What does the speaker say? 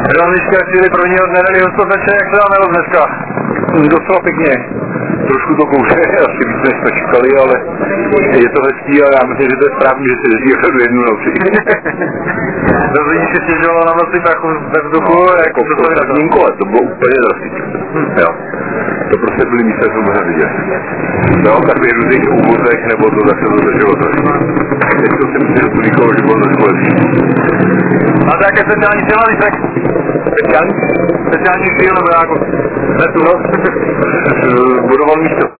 Dneska chvíli prvního dne dali hostoteče, jak se dá Miloš dneska? Docela pěkně. Trošku to kouře, asi víc než jsme čekali, ale je to hezký a já myslím, že to je správně, že se jezdí opravdu jednu noci. Bez lidí si stěžovalo na noci prachu ve vzduchu, jako v prvním kole, to bylo úplně drastické. Jo. To prostě byly místa, co můžeme vidět. No, takových různých úvozech, nebo to zase dodrželo trošku. Teď to si myslím, že to nikoho, že bylo trošku lepší. Máte jaké speciální cíle, Lísek? Speciální? Speciální cíl, nebo jako? Budoval místo.